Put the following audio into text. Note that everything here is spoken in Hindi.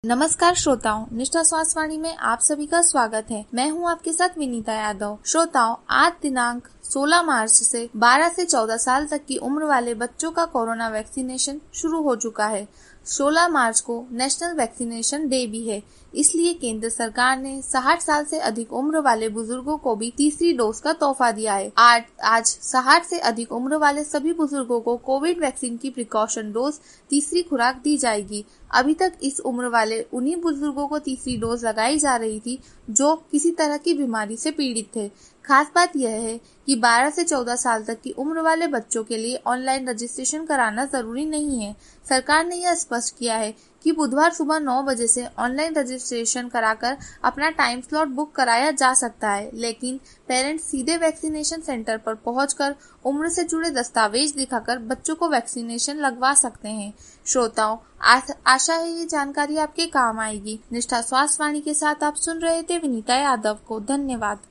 नमस्कार श्रोताओं, निष्ठा स्वास्थ्य वाणी में आप सभी का स्वागत है। मैं हूं आपके साथ विनीता यादव। श्रोताओं, आज दिनांक 16 मार्च से 12 से 14 साल तक की उम्र वाले बच्चों का कोरोना वैक्सीनेशन शुरू हो चुका है। 16 मार्च को नेशनल वैक्सीनेशन डे भी है, इसलिए केंद्र सरकार ने 60 साल से अधिक उम्र वाले बुजुर्गों को भी तीसरी डोज का तोहफा दिया है। आज 60 से अधिक उम्र वाले सभी बुजुर्गों को कोविड वैक्सीन की प्रिकॉशन डोज तीसरी खुराक दी जाएगी। अभी तक इस उम्र वाले उन्हीं बुजुर्गों को तीसरी डोज लगाई जा रही थी जो किसी तरह की बीमारी से पीड़ित थे। खास बात यह है कि 12 से 14 साल तक की उम्र वाले बच्चों के लिए ऑनलाइन रजिस्ट्रेशन कराना जरूरी नहीं है। सरकार ने यह स्पष्ट किया है कि बुधवार सुबह 9 बजे से ऑनलाइन रजिस्ट्रेशन कराकर अपना टाइम स्लॉट बुक कराया जा सकता है, लेकिन पेरेंट्स सीधे वैक्सीनेशन सेंटर पर पहुंचकर उम्र से जुड़े दस्तावेज दिखाकर बच्चों को वैक्सीनेशन लगवा सकते हैं। श्रोताओं, आशा है ये जानकारी आपके काम आएगी। निष्ठा स्वास्थ्य वाणी के साथ आप सुन रहे थे विनीता यादव को। धन्यवाद।